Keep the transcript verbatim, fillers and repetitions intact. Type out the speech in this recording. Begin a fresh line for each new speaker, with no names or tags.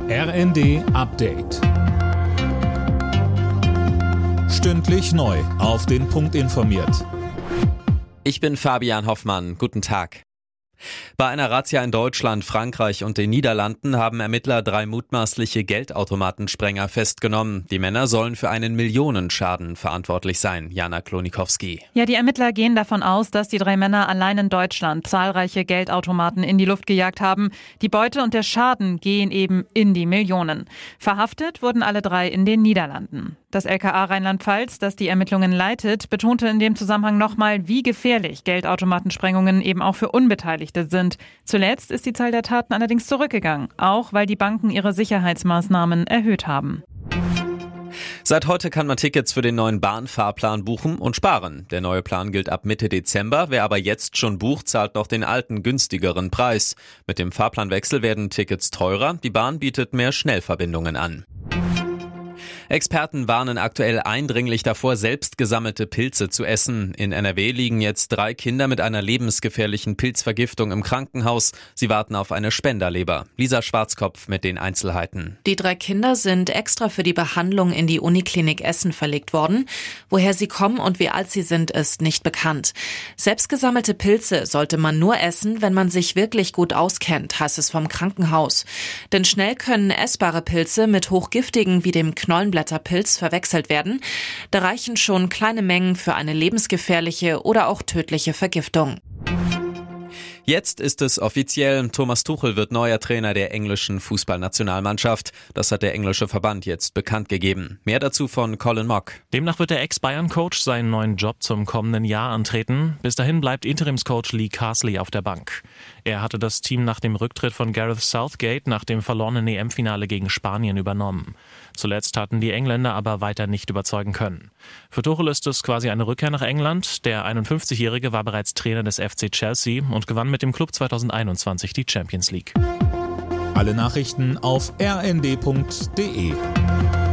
R N D Update. Stündlich neu auf den Punkt informiert.
Ich bin Fabian Hoffmann. Guten Tag. Bei einer Razzia in Deutschland, Frankreich und den Niederlanden haben Ermittler drei mutmaßliche Geldautomatensprenger festgenommen. Die Männer sollen für einen Millionenschaden verantwortlich sein. Jana Klonikowski.
Ja, die Ermittler gehen davon aus, dass die drei Männer allein in Deutschland zahlreiche Geldautomaten in die Luft gejagt haben. Die Beute und der Schaden gehen eben in die Millionen. Verhaftet wurden alle drei in den Niederlanden. Das L K A Rheinland-Pfalz, das die Ermittlungen leitet, betonte in dem Zusammenhang nochmal, wie gefährlich Geldautomatensprengungen eben auch für Unbeteiligte sind. Zuletzt ist die Zahl der Taten allerdings zurückgegangen, auch weil die Banken ihre Sicherheitsmaßnahmen erhöht haben.
Seit heute kann man Tickets für den neuen Bahnfahrplan buchen und sparen. Der neue Plan gilt ab Mitte Dezember. Wer aber jetzt schon bucht, zahlt noch den alten, günstigeren Preis. Mit dem Fahrplanwechsel werden Tickets teurer. Die Bahn bietet mehr Schnellverbindungen an. Experten warnen aktuell eindringlich davor, selbst gesammelte Pilze zu essen. In N R W liegen jetzt drei Kinder mit einer lebensgefährlichen Pilzvergiftung im Krankenhaus. Sie warten auf eine Spenderleber. Lisa Schwarzkopf mit den Einzelheiten.
Die drei Kinder sind extra für die Behandlung in die Uniklinik Essen verlegt worden. Woher sie kommen und wie alt sie sind, ist nicht bekannt. Selbst gesammelte Pilze sollte man nur essen, wenn man sich wirklich gut auskennt, heißt es vom Krankenhaus. Denn schnell können essbare Pilze mit hochgiftigen wie dem Knollenblätterpilz verwechselt werden. Da reichen schon kleine Mengen für eine lebensgefährliche oder auch tödliche Vergiftung.
Jetzt ist es offiziell. Thomas Tuchel wird neuer Trainer der englischen Fußballnationalmannschaft. Das hat der englische Verband jetzt bekannt gegeben. Mehr dazu von Colin Mock.
Demnach wird der Ex-Bayern-Coach seinen neuen Job zum kommenden Jahr antreten. Bis dahin bleibt Interimscoach Lee Carsley auf der Bank. Er hatte das Team nach dem Rücktritt von Gareth Southgate nach dem verlorenen E M-Finale gegen Spanien übernommen. Zuletzt hatten die Engländer aber weiter nicht überzeugen können. Für Tuchel ist es quasi eine Rückkehr nach England. Der einundfünfzigjährige war bereits Trainer des F C Chelsea und gewann mit dem Club zweitausendeinundzwanzig die Champions League.
Alle Nachrichten auf r n d punkt d e.